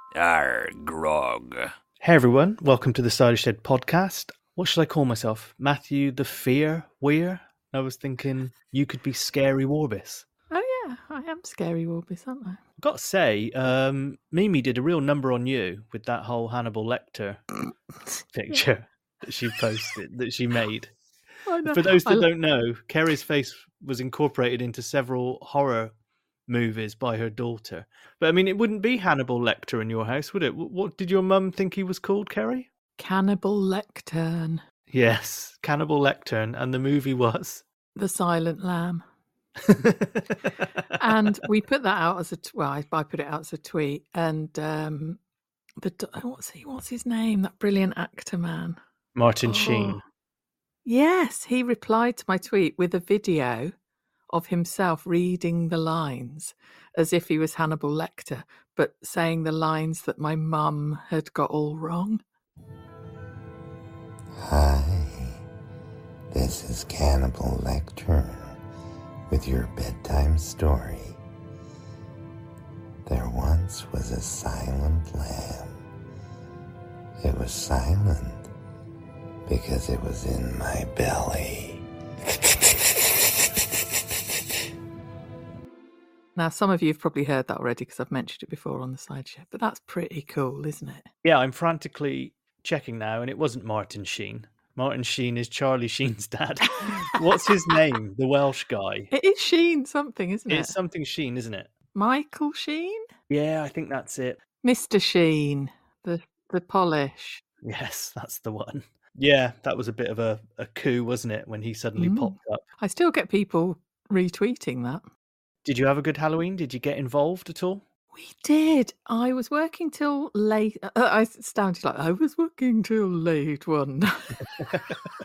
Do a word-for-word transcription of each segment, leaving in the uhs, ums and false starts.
Arr, grog. Hey everyone, welcome to the Cider Shed podcast. What should I call myself? Matthew the Fear Weir? I was thinking you could be Scary Warbis. Oh yeah, I am Scary Warbis, aren't I? I've got to say, um, Mimi did a real number on you with that whole Hannibal Lecter picture that she posted, that she made. I know. For those that I... don't know, Kerry's face was incorporated into several horror movies by her daughter. But I mean, it wouldn't be Hannibal Lecter in your house, would it? What did your mum think he was called, Kerry? Cannibal Lectern. Yes, Cannibal Lectern, and the movie was The Silent Lamb. And we put that out as a t- well, I, I put it out as a tweet, and um, the what's he? What's his name? That brilliant actor man, Martin oh. Sheen. Yes, he replied to my tweet with a video of himself reading the lines as if he was Hannibal Lecter, but saying the lines that my mum had got all wrong. Hi, this is Cannibal Lecter with your bedtime story. There once was a silent lamb. It was silent because it was in my belly. Now, some of you have probably heard that already because I've mentioned it before on the Cider Shed, but that's pretty cool, isn't it? Yeah, I'm frantically checking now, and it wasn't Martin Sheen. Martin Sheen is Charlie Sheen's dad. What's his name? The Welsh guy. It is Sheen something, isn't it? It's something Sheen, isn't it? Michael Sheen? Yeah, I think that's it. Mister Sheen, the the polish. Yes, that's the one. Yeah, that was a bit of a, a coup, wasn't it, when he suddenly mm. popped up. I still get people retweeting that. Did you have a good Halloween? Did you get involved at all? We did. I was working till late. Uh, I sounded like I was working till late one night.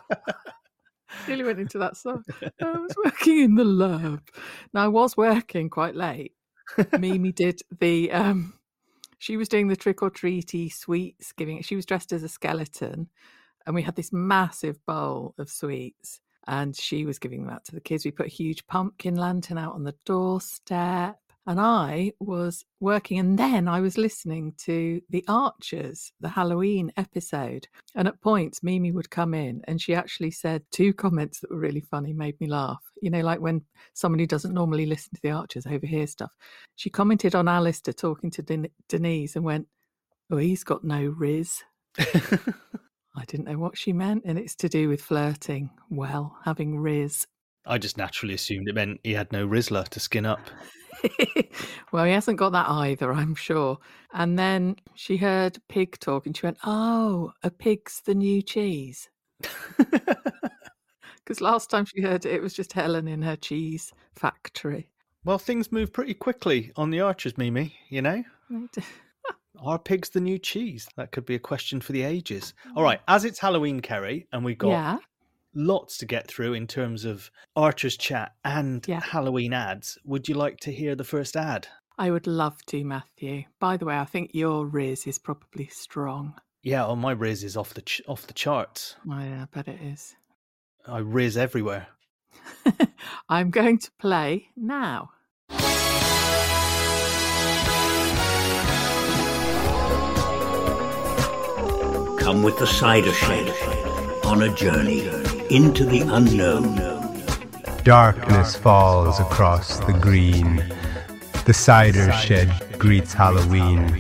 Really went into that song. I was working in the lab. Now, I was working quite late. Mimi did the, um, she was doing the trick-or-treaty sweets giving. She was dressed as a skeleton, and we had this massive bowl of sweets. And she was giving them out to the kids. We put a huge pumpkin lantern out on the doorstep. And I was working. And then I was listening to The Archers, the Halloween episode. And at points, Mimi would come in and she actually said two comments that were really funny, made me laugh. You know, like when somebody who doesn't normally listen to The Archers overhears stuff. She commented on Alistair talking to Den- Denise and went, "Oh, he's got no riz." I didn't know what she meant, and it's to do with flirting. Well, having riz. I just naturally assumed it meant he had no Rizzler to skin up. Well, he hasn't got that either, I'm sure. And then she heard pig talk, and she went, "Oh, a pig's the new cheese." Because last time she heard it, it was just Helen in her cheese factory. Well, things move pretty quickly on the Archers, Mimi, you know? Are pigs the new cheese? That could be a question for the ages. All right, as it's Halloween, Kerry, and we've got yeah. lots to get through in terms of Archers chat and yeah. Halloween ads, would you like to hear the first ad? I would love to, Matthew. By the way, I think your riz is probably strong. Yeah, oh, my riz is off the ch- off the charts. Oh, yeah, I bet it is. I riz everywhere. I'm going to play now. Come with the Cider Shed on a journey into the unknown. Darkness falls across the green. The Cider Shed greets Halloween.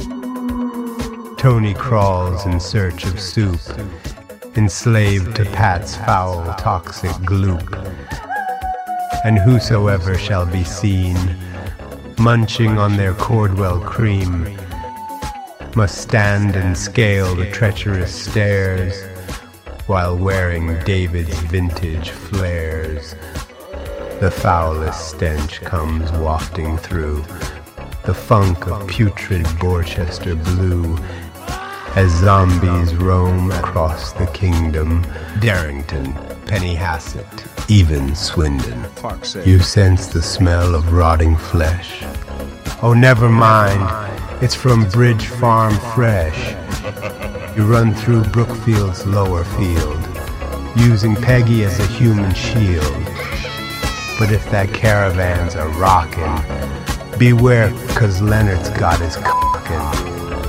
Tony crawls in search of soup, enslaved to Pat's foul, toxic gloop. And whosoever shall be seen munching on their Cordwell cream must stand and scale the treacherous stairs while wearing David's vintage flares. The foulest stench comes wafting through, the funk of putrid Borchester blue, as zombies roam across the kingdom. Darrington, Pennyhasset, even Swindon. You sense the smell of rotting flesh. Oh, never mind. It's from Bridge Farm Fresh. You run through Brookfield's lower field, using Peggy as a human shield. But if that caravan's a rockin', beware, 'cause Leonard's got his cockin'.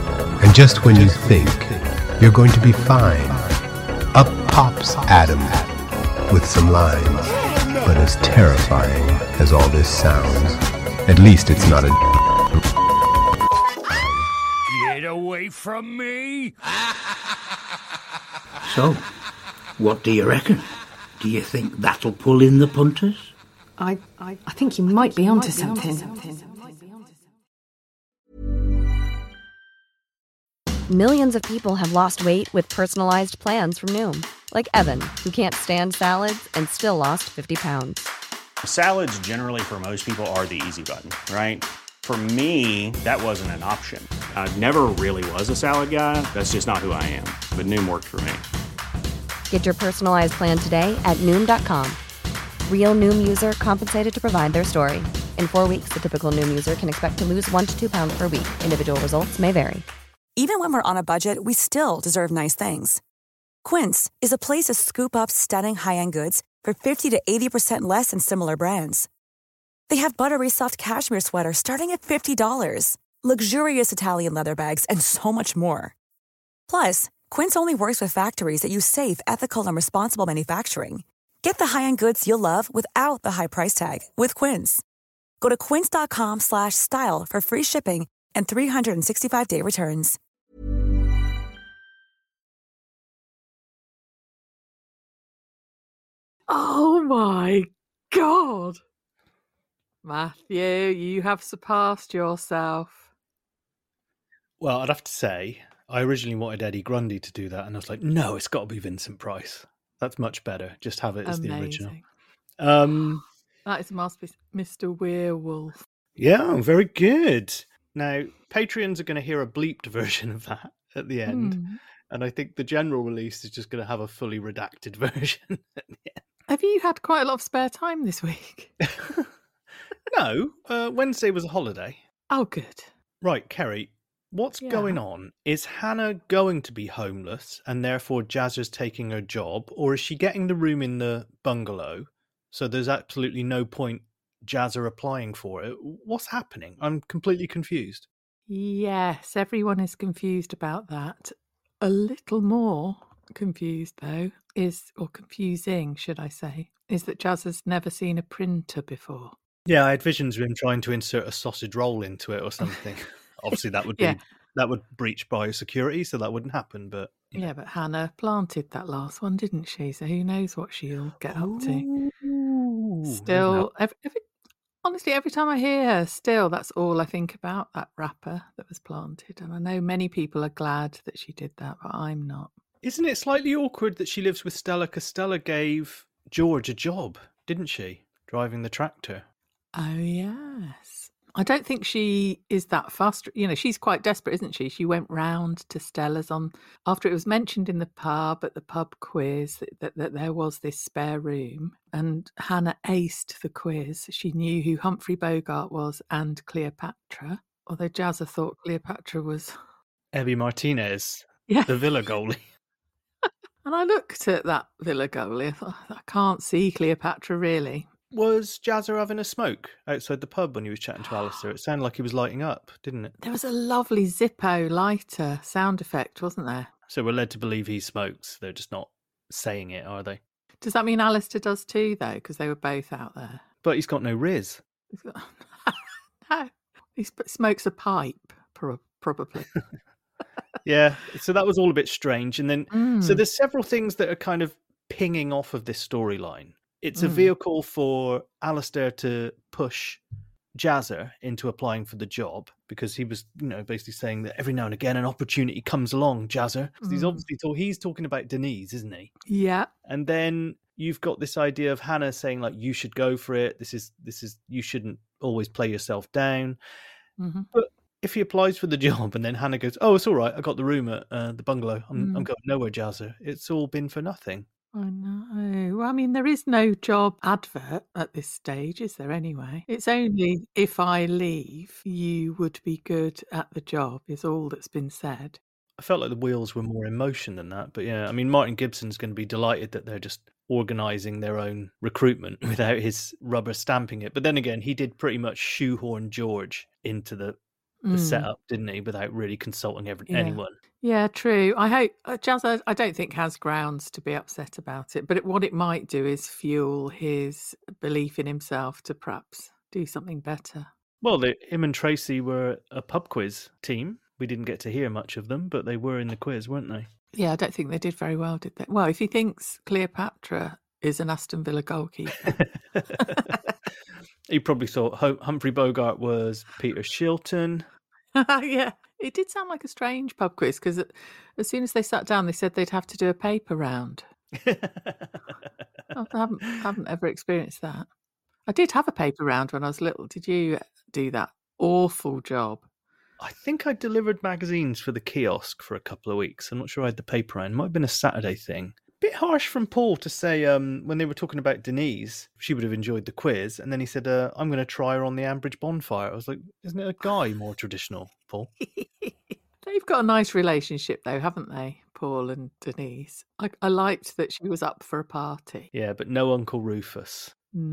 And just when you think you're going to be fine, up pops Adam with some lines. But as terrifying as all this sounds, at least it's not a... Get away from me! So, what do you reckon? Do you think that'll pull in the punters? I, I, I think you might be onto something. Millions of people have lost weight with personalized plans from Noom. Like Evan, who can't stand salads and still lost fifty pounds. Salads generally for most people are the easy button, right? For me, that wasn't an option. I never really was a salad guy. That's just not who I am. But Noom worked for me. Get your personalized plan today at Noom dot com. Real Noom user compensated to provide their story. In four weeks, the typical Noom user can expect to lose one to two pounds per week. Individual results may vary. Even when we're on a budget, we still deserve nice things. Quince is a place to scoop up stunning high-end goods for fifty to eighty percent less than similar brands. They have buttery soft cashmere sweaters starting at fifty dollars, luxurious Italian leather bags, and so much more. Plus, Quince only works with factories that use safe, ethical, and responsible manufacturing. Get the high-end goods you'll love without the high price tag with Quince. Go to quince.com slash style for free shipping and three sixty-five day returns. Oh my God. Matthew, you have surpassed yourself. Well, I'd have to say, I originally wanted Eddie Grundy to do that, and I was like, no, it's got to be Vincent Price. That's much better. Just have it as Amazing. the original. Um, that is a masterpiece. Mister Werewolf. Yeah, very good. Now, Patreons are going to hear a bleeped version of that at the end. Mm. And I think the general release is just going to have a fully redacted version at the end. Have you had quite a lot of spare time this week? No, uh, Wednesday was a holiday. Oh, good. Right, Kerry, what's Yeah. going on? Is Hannah going to be homeless and therefore Jazzer's taking her job? Or is she getting the room in the bungalow? So there's absolutely no point Jazzer applying for it. What's happening? I'm completely confused. Yes, everyone is confused about that. A little more confused, though, is, or confusing, should I say, is that Jazzer's never seen a printer before. Yeah, I had visions of him trying to insert a sausage roll into it or something. Obviously, that would be Yeah. that would breach biosecurity, so that wouldn't happen. But you know. Yeah, but Hannah planted that last one, didn't she? So who knows what she'll get up to. Ooh, Still, every, every, honestly, every time I hear her, still, that's all I think about, that wrapper that was planted. And I know many people are glad that she did that, but I'm not. Isn't it slightly awkward that she lives with Stella? Because Stella gave George a job, didn't she? Driving the tractor. Oh, yes. I don't think she is that fast. You know, she's quite desperate, isn't she? She went round to Stella's on after it was mentioned in the pub at the pub quiz that, that, that there was this spare room, and Hannah aced the quiz. She knew who Humphrey Bogart was and Cleopatra, although Jazzer thought Cleopatra was Ebby Martinez, yeah. the Villa goalie. And I looked at that Villa goalie. I thought, I can't see Cleopatra really. Was Jazzer having a smoke outside the pub when he was chatting to Alistair? It sounded like he was lighting up, didn't it? There was a lovely Zippo lighter sound effect, wasn't there? So we're led to believe he smokes. They're just not saying it, are they? Does that mean Alistair does too, though? Because they were both out there. But he's got no Riz. He's got... no, he sp- smokes a pipe, pro- probably. Yeah, so that was all a bit strange. And then, Mm. so there's several things that are kind of pinging off of this storyline. It's a Mm. vehicle for Alistair to push Jazzer into applying for the job because he was, you know, basically saying that every now and again an opportunity comes along, Jazzer. 'Cause he's Mm. obviously talk- he's talking about Denise, isn't he? Yeah. And then you've got this idea of Hannah saying like, you should go for it. This is this is you shouldn't always play yourself down. Mm-hmm. But if he applies for the job and then Hannah goes, oh, it's all right, I got the room at uh, the bungalow. I'm, Mm. I'm going nowhere, Jazzer. It's all been for nothing. I know. Well, I mean, there is no job advert at this stage, is there anyway? It's only if I leave, you would be good at the job, is all that's been said. I felt like the wheels were more in motion than that. But yeah, I mean, Martin Gibson's going to be delighted that they're just organising their own recruitment without his rubber stamping it. But then again, he did pretty much shoehorn George into the the Mm. setup, didn't he, without really consulting every, Yeah. anyone. Yeah, true. I hope uh, Jazz, I, I don't think has grounds to be upset about it, but it, what it might do is fuel his belief in himself to perhaps do something better. Well, they, him and Tracy were a pub quiz team. We didn't get to hear much of them, but they were in the quiz, weren't they? Yeah, I don't think they did very well, did they? Well, if he thinks Cleopatra is an Aston Villa goalkeeper. He probably thought Hum- Humphrey Bogart was Peter Shilton. Yeah, it did sound like a strange pub quiz because as soon as they sat down, they said they'd have to do a paper round. I haven't, haven't ever experienced that. I did have a paper round when I was little. Did you do that? Awful job. I think I delivered magazines for the kiosk for a couple of weeks. I'm not sure I had the paper round. It might have been a Saturday thing. Bit harsh from Paul to say um, when they were talking about Denise, she would have enjoyed the quiz. And then he said, uh, I'm going to try her on the Ambridge bonfire. I was like, isn't it a guy more traditional, Paul? They've got a nice relationship, though, haven't they, Paul and Denise? I, I liked that she was up for a party. Yeah, but no Uncle Rufus.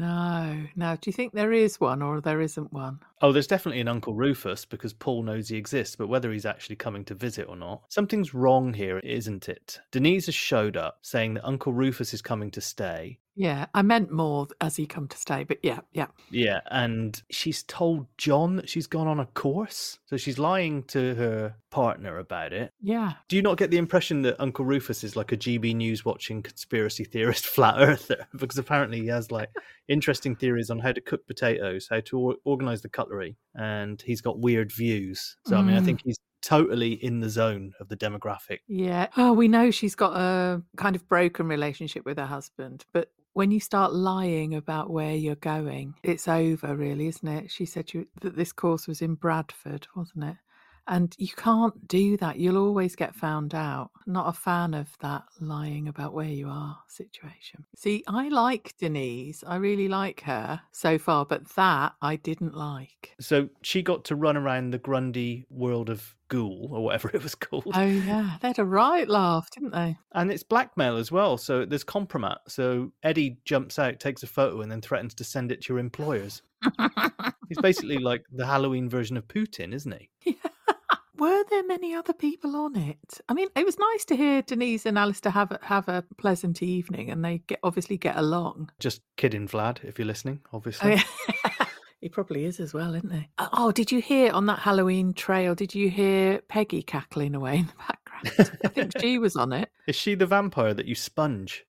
No. Now, do you think there is one or there isn't one? Oh, there's definitely an Uncle Rufus because Paul knows he exists, but whether he's actually coming to visit or not, something's wrong here, isn't it? Denise has showed up saying that Uncle Rufus is coming to stay. Yeah, I meant more as he come to stay, but yeah, yeah. Yeah, and she's told John that she's gone on a course. So she's lying to her partner about it. Yeah. Do you not get the impression that Uncle Rufus is like a G B News watching conspiracy theorist flat earther? Because apparently he has like interesting theories on how to cook potatoes, how to or- organize the cutlery, and he's got weird views. So, I mean, I think he's totally in the zone of the demographic. Yeah. Oh, we know she's got a kind of broken relationship with her husband, but when you start lying about where you're going, it's over, really, isn't it? She said you, that this course was in Bradford, wasn't it? And you can't do that. You'll always get found out. Not a fan of that lying about where you are situation. See, I like Denise. I really like her so far, but that I didn't like. So she got to run around the Grundy world of Ghoul, or whatever it was called. Oh, yeah. They had a right laugh, didn't they? And it's blackmail as well. So there's compromat. So Eddie jumps out, takes a photo, and then threatens to send it to your employers. He's basically like the Halloween version of Putin, isn't he? Yeah. Were there many other people on it? I mean, it was nice to hear Denise and Alistair have a, have a pleasant evening, and they get obviously get along. Just kidding, Vlad, if you're listening, obviously. Oh, yeah. He probably is as well, isn't he? Oh, did you hear on that Halloween trail, did you hear Peggy cackling away in the background? I think she was on it. Is she the vampire that you sponge?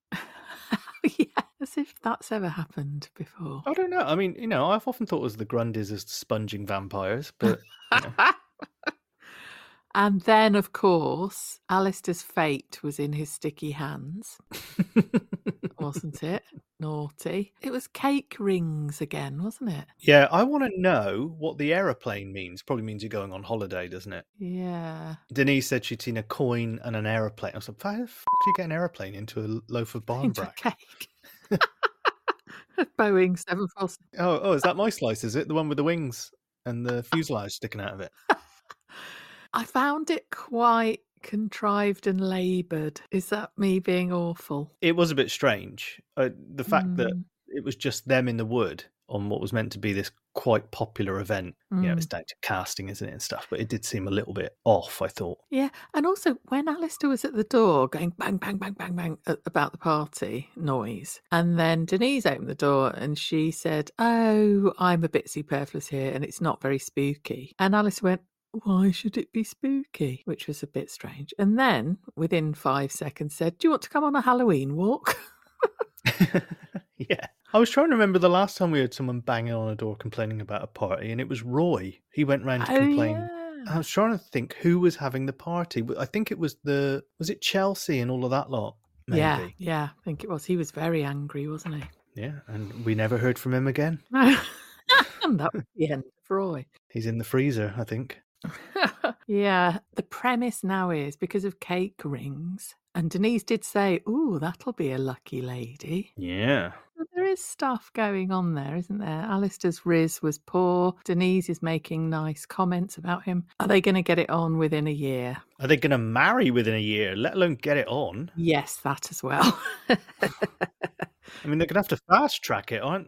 Yeah, as if that's ever happened before. I don't know. I mean, you know, I've often thought it was the Grundys as sponging vampires, but... You know. And then, of course, Alistair's fate was in his sticky hands, wasn't it? Naughty. It was cake rings again, wasn't it? Yeah, I want to know what the aeroplane means. Probably means you're going on holiday, doesn't it? Yeah. Denise said she'd seen a coin and an aeroplane. I was like, how the f*** do you get an aeroplane into a loaf of barn Into a brack? cake. Boeing seven forty. Oh, oh, is that my slice, is it? The one with the wings and the fuselage sticking out of it? I found it quite contrived and laboured. Is that me being awful? It was a bit strange. Uh, the fact Mm. that it was just them in the wood on what was meant to be this quite popular event. Mm. You know, it's down to casting, isn't it, and stuff. But it did seem a little bit off, I thought. Yeah, and also when Alistair was at the door going bang, bang, bang, bang, bang at, about the party noise, and then Denise opened the door and she said, oh, I'm a bit superfluous here and it's not very spooky. And Alistair went, why should it be spooky? Which was a bit strange. And then within five seconds said, do you want to come on a Halloween walk? Yeah. I was trying to remember the last time we had someone banging on a door complaining about a party, and it was Roy. He went round to Oh, complain. yeah. I was trying to think who was having the party. I think it was the, was it Chelsea and all of that lot? Maybe. Yeah, yeah, I think it was. He was very angry, wasn't he? Yeah, and we never heard from him again. And that was the end of Roy. He's in the freezer, I think. Yeah, the premise now is because of cake rings, and Denise did say, ooh, that'll be a lucky lady. Yeah. But there is stuff going on there, isn't there? Alistair's Riz was poor. Denise is making nice comments about him. Are they going to get it on within a year? Are they going to marry within a year, let alone get it on? Yes, that as well. I mean, they're going to have to fast track it, aren't they?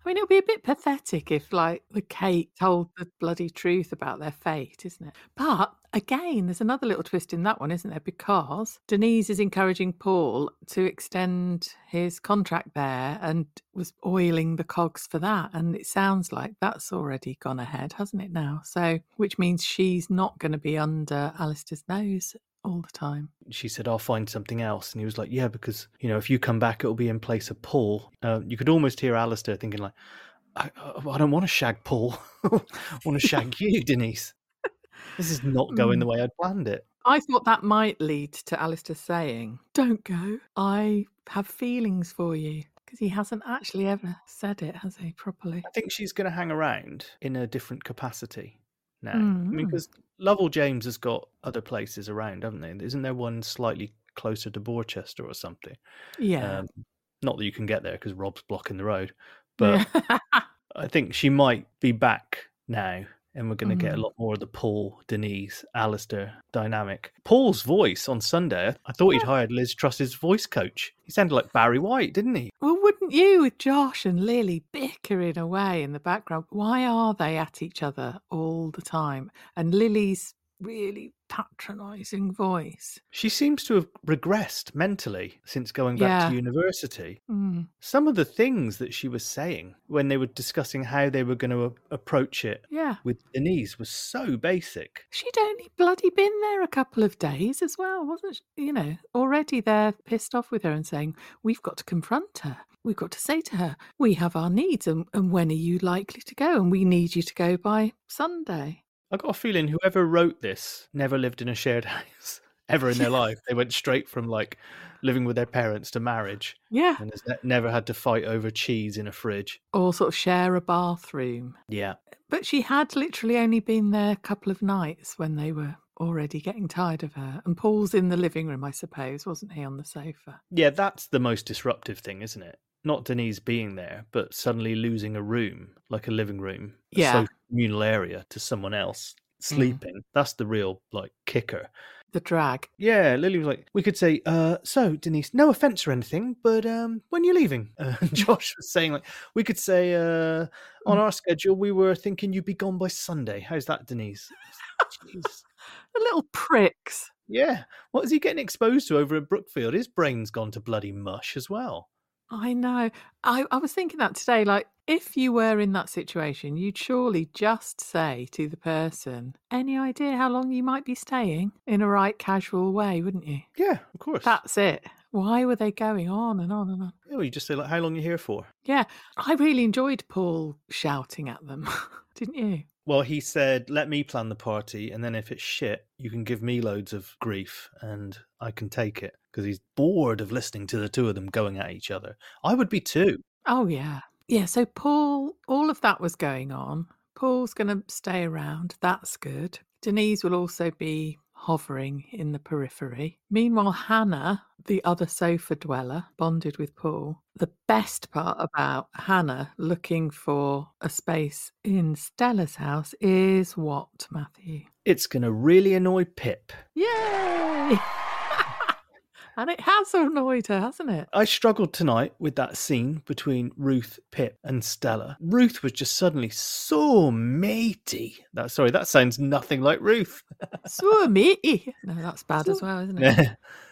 I mean, it would be a bit pathetic if, like, the cake told the bloody truth about their fate, isn't it? But again, there's another little twist in that one, isn't there? Because Denise is encouraging Paul to extend his contract there and was oiling the cogs for that. And it sounds like that's already gone ahead, hasn't it now? So, which means she's not going to be under Alistair's nose all the time. She said, I'll find something else. And he was like, yeah, because, you know, if you come back, it'll be in place of Paul. Uh, you could almost hear Alistair thinking like, I, I don't want to shag Paul. I want to shag you, Denise. This is not going the way I'd planned it. I thought that might lead to Alistair saying, don't go. I have feelings for you. Because he hasn't actually ever said it, has he, properly? I think she's going to hang around in a different capacity now. Mm. I mean, because Lovell James has got other places around, haven't they? Isn't there one slightly closer to Borchester or something? Yeah. Um, not that you can get there because Rob's blocking the road. But yeah. I think she might be back now. And we're going to mm. get a lot more of the Paul, Denise, Alistair dynamic. Paul's voice on Sunday, I thought he'd hired Liz Truss's voice coach. He sounded like Barry White, didn't he? Well, wouldn't you, with Josh and Lily bickering away in the background? Why are they at each other all the time? And Lily's really patronising voice. She seems to have regressed mentally since going back yeah. to university. Mm. Some of the things that she was saying when they were discussing how they were going to a- approach it yeah. with Denise was so basic. She'd only bloody been there a couple of days as well, wasn't she? You know, already they're pissed off with her and saying, we've got to confront her. We've got to say to her, we have our needs and, and when are you likely to go? And we need you to go by Sunday. I got a feeling whoever wrote this never lived in a shared house ever in their life. They went straight from like living with their parents to marriage. Yeah. And has never had to fight over cheese in a fridge. Or sort of share a bathroom. Yeah. But she had literally only been there a couple of nights when they were already getting tired of her. And Paul's in the living room, I suppose, wasn't he, on the sofa? Yeah, that's the most disruptive thing, isn't it? Not Denise being there, but suddenly losing a room, like a living room, a yeah. social communal area to someone else sleeping. Mm. That's the real, like, kicker. The drag. Yeah, Lily was like, we could say, uh, so, Denise, no offence or anything, but um, when you're leaving? Uh, Josh was saying, like, we could say, uh, on our schedule, we were thinking you'd be gone by Sunday. How's that, Denise? Jeez. The little pricks. Yeah. What is he getting exposed to over at Brookfield? His brain's gone to bloody mush as well. I know. I, I was thinking that today, like, if you were in that situation, you'd surely just say to the person, any idea how long you might be staying? In a right casual way, wouldn't you? Yeah, of course. That's it. Why were they going on and on and on? Yeah, well, you just say, like, how long are you here for? Yeah. I really enjoyed Paul shouting at them, didn't you? Well, he said, let me plan the party, and then if it's shit, you can give me loads of grief, and I can take it. Because he's bored of listening to the two of them going at each other. I would be too. Oh, yeah. Yeah, so Paul, all of that was going on. Paul's going to stay around. That's good. Denise will also be hovering in the periphery. Meanwhile, Hannah, the other sofa dweller, bonded with Paul. The best part about Hannah looking for a space in Stella's house is what, Matthew? It's going to really annoy Pip. Yay! And it has annoyed her, hasn't it? I struggled tonight with that scene between Ruth, Pip and Stella. Ruth was just suddenly so matey. That, sorry, that sounds nothing like Ruth. So matey. No, that's bad so, as well, isn't it?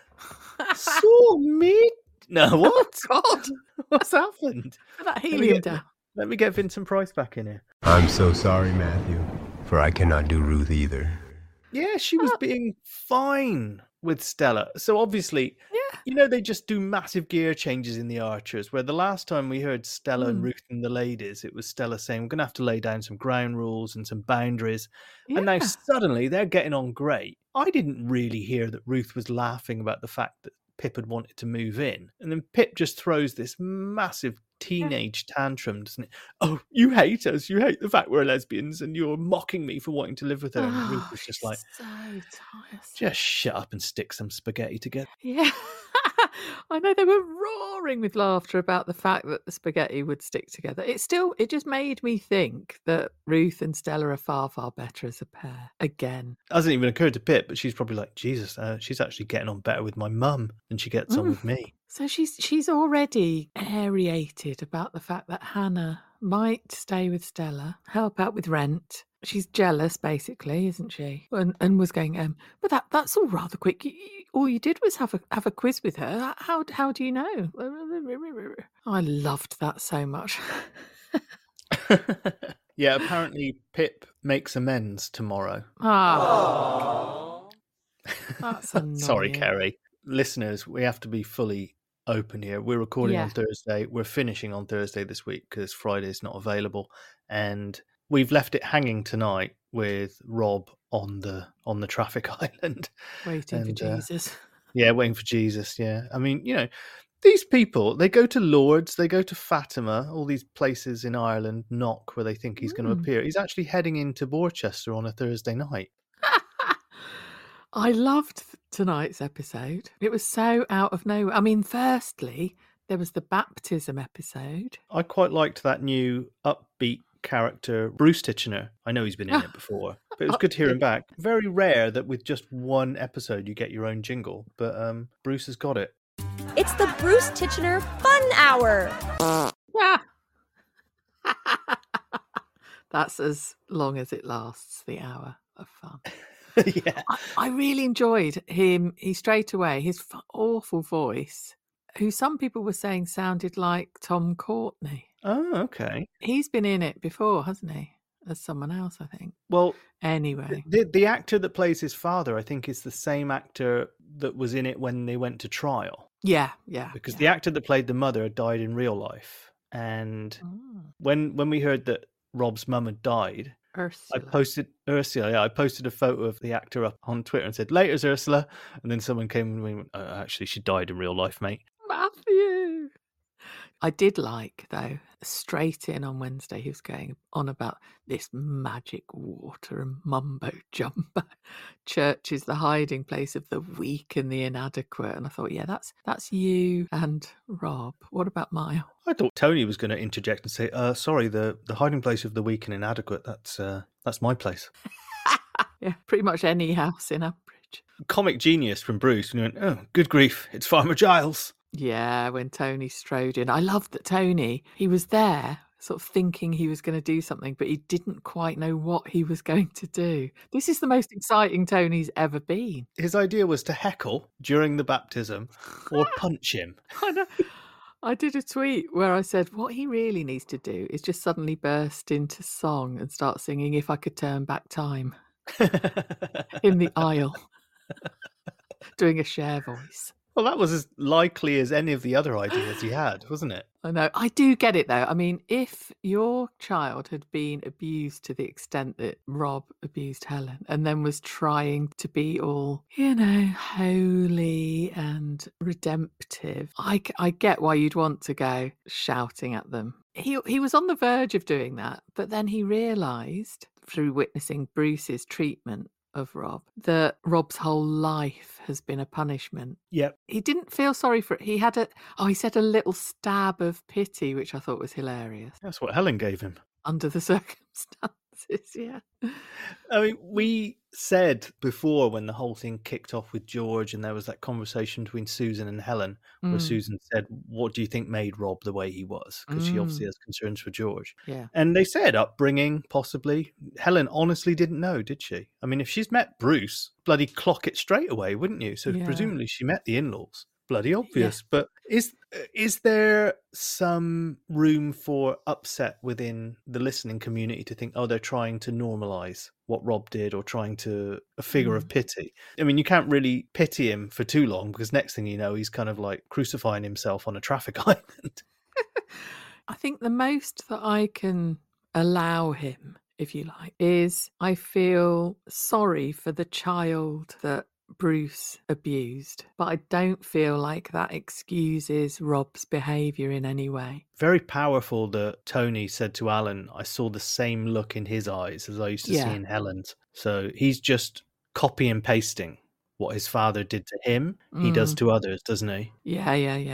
So matey. No, what? Oh, God. What's happened? Put that helium let down. Get, let me get Vincent Price back in here. I'm so sorry, Matthew, for I cannot do Ruth either. Yeah, she was oh. being fine with Stella. So obviously, yeah. you know, they just do massive gear changes in the Archers, where the last time we heard Stella mm. and Ruth and the ladies, it was Stella saying, we're going to have to lay down some ground rules and some boundaries. Yeah. And now suddenly they're getting on great. I didn't really hear that Ruth was laughing about the fact that Pip had wanted to move in. And then Pip just throws this massive teenage yeah. tantrum, doesn't it? Oh, you hate us. You hate the fact we're lesbians and you're mocking me for wanting to live with her. And oh, Ruth was just like, so tiresome. Just shut up and stick some spaghetti together. Yeah. I know they were roaring with laughter about the fact that the spaghetti would stick together. It still, it just made me think that Ruth and Stella are far, far better as a pair again. It hasn't even occurred to Pip, but she's probably like, Jesus, uh, she's actually getting on better with my mum than she gets mm. on with me. So she's she's already aerated about the fact that Hannah might stay with Stella, help out with rent. She's jealous, basically, isn't she? And, and was going, um, but that that's all rather quick. You, you, all you did was have a have a quiz with her. How how do you know? I loved that so much. Yeah, apparently Pip makes amends tomorrow. Oh, that's annoying. Sorry, Kerry. Listeners, we have to be fully open here. We're recording Yeah. on Thursday. We're finishing on Thursday this week because Friday's not available, and we've left it hanging tonight with Rob on the on the traffic island, Waiting and, for uh, Jesus. yeah, waiting for Jesus. Yeah, I mean, you know, these people, they go to Lourdes, they go to Fatima, all these places in Ireland, knock where they think he's going to Mm. appear. He's actually heading into Borchester on a Thursday night. I loved tonight's episode. It was so out of nowhere. I mean, firstly, there was the baptism episode. I quite liked that new upbeat character, Bruce Titchener. I know he's been in it before, but it was good to hear him back. Very rare that with just one episode you get your own jingle, but um, Bruce has got it. It's the Bruce Titchener Fun Hour. Ah. That's as long as it lasts, the hour of fun. Yeah. I, I really enjoyed him. He straight away, his f- awful voice, who some people were saying sounded like Tom Courtney. Oh, okay. He's been in it before, hasn't he? As someone else, I think. Well, anyway. The, the actor that plays his father, I think, is the same actor that was in it when they went to trial. Yeah, yeah. Because yeah. the actor that played the mother had died in real life. And oh. when when we heard that Rob's mum had died, Ursula. I posted Ursula. Yeah, I posted a photo of the actor up on Twitter and said, "Laters, Ursula." And then someone came and went, oh, "Actually, she died in real life, mate." Matthew. I did like, though, straight in on Wednesday, he was going on about this magic water and mumbo jumbo. Church is the hiding place of the weak and the inadequate. And I thought, yeah, that's that's you and Rob. What about Miles? I thought Tony was going to interject and say, uh, sorry, the, the hiding place of the weak and inadequate, that's uh, that's my place. Yeah, pretty much any house in Umbridge. Comic genius from Bruce. And he went, oh, good grief, it's Farmer Giles. Yeah, when Tony strode in. I loved that Tony, he was there sort of thinking he was going to do something, but he didn't quite know what he was going to do. This is the most exciting Tony's ever been. His idea was to heckle during the baptism or punch him. I know. I did a tweet where I said what he really needs to do is just suddenly burst into song and start singing If I Could Turn Back Time in the aisle, doing a Cher voice. Well, that was as likely as any of the other ideas he had, wasn't it? I know. I do get it, though. I mean, if your child had been abused to the extent that Rob abused Helen and then was trying to be all, you know, holy and redemptive, I, I get why you'd want to go shouting at them. He, he was on the verge of doing that, but then he realised through witnessing Bruce's treatment of Rob that Rob's whole life has been a punishment. Yep. He didn't feel sorry for it. He had a oh he said a little stab of pity, which I thought was hilarious. That's what Helen gave him. Under the circumstances, yeah. I mean, we said before when the whole thing kicked off with George and there was that conversation between Susan and Helen where Mm. Susan said, what do you think made Rob the way he was? Because she obviously Mm. has concerns for George. Yeah. And they said upbringing, possibly. Helen honestly didn't know, did she? I mean, if she's met Bruce, bloody clock it straight away, wouldn't you? So Yeah. presumably she met the in-laws. Bloody obvious. But is is there some room for upset within the listening community to think, oh, they're trying to normalise what Rob did or trying to a figure Mm. of pity? I mean, you can't really pity him for too long because next thing you know, he's kind of like crucifying himself on a traffic island. I think the most that I can allow him, if you like, is I feel sorry for the child that Bruce abused, but I don't feel like that excuses Rob's behaviour in any way. Very powerful that Tony said to Alan, I saw the same look in his eyes as I used to Yeah. see in Helen's. So he's just copy and pasting what his father did to him. He does Mm. to others, doesn't he? Yeah, yeah, yeah.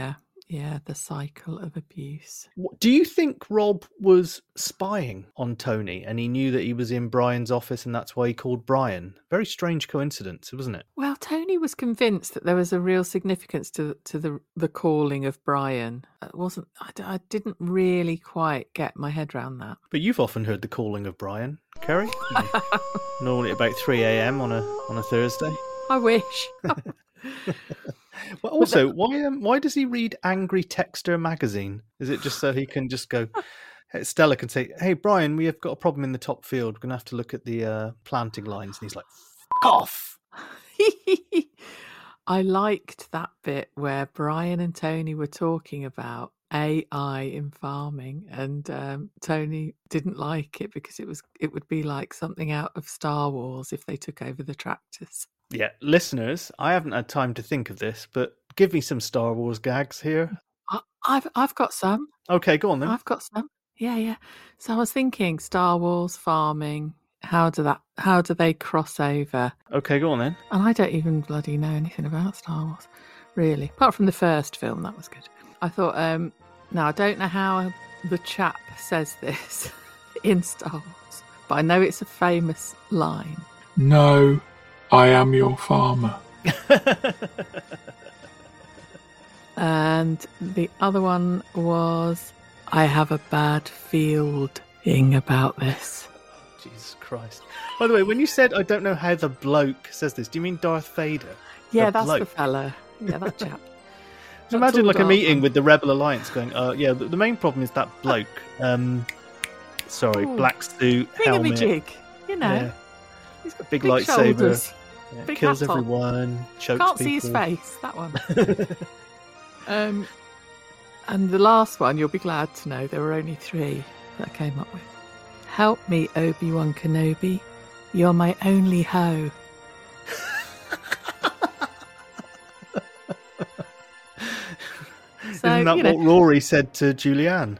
Yeah, the cycle of abuse. Do you think Rob was spying on Tony and he knew that he was in Brian's office and that's why he called Brian? Very strange coincidence, wasn't it? Well, Tony was convinced that there was a real significance to to the the calling of Brian. It wasn't I, I didn't really quite get my head around that. But you've often heard the calling of Brian, Kerry. Normally about three a.m. on a on a Thursday. I wish. Well, also, why um, why does he read Angry Texter magazine? Is it just so he can just go? Stella can say, "Hey, Brian, we have got a problem in the top field. We're going to have to look at the uh, planting lines." And he's like, "F off." I liked that bit where Brian and Tony were talking about A I in farming, and um, Tony didn't like it because it was it would be like something out of Star Wars if they took over the tractors. Yeah, listeners, I haven't had time to think of this, but give me some Star Wars gags here. I, I've I've got some. Okay, go on then. I've got some. Yeah, yeah. So I was thinking Star Wars, farming. How do that? How do they cross over? Okay, go on then. And I don't even bloody know anything about Star Wars, really. Apart from the first film, that was good. I thought. Um, now I don't know how the chap says this in Star Wars, but I know it's a famous line. No. I am your farmer. And the other one was, I have a bad feeling about this. Jesus Christ. By the way, when you said, I don't know how the bloke says this, do you mean Darth Vader? Yeah, the that's bloke. the fella. Yeah, that chap. So imagine like a meeting with the Rebel Alliance going, uh, yeah, the, the main problem is that bloke. Um, sorry, Ooh. black suit, helmet. Thingamajig, you know. Yeah. He's got big, big lightsaber. shoulders. Yeah, Big kills hat on. everyone, chokes Can't people. see his face, that one. um, and the last one, you'll be glad to know, there were only three that I came up with. Help me, Obi-Wan Kenobi. You're my only hoe. So, Isn't that you know, what Rory said to Julianne?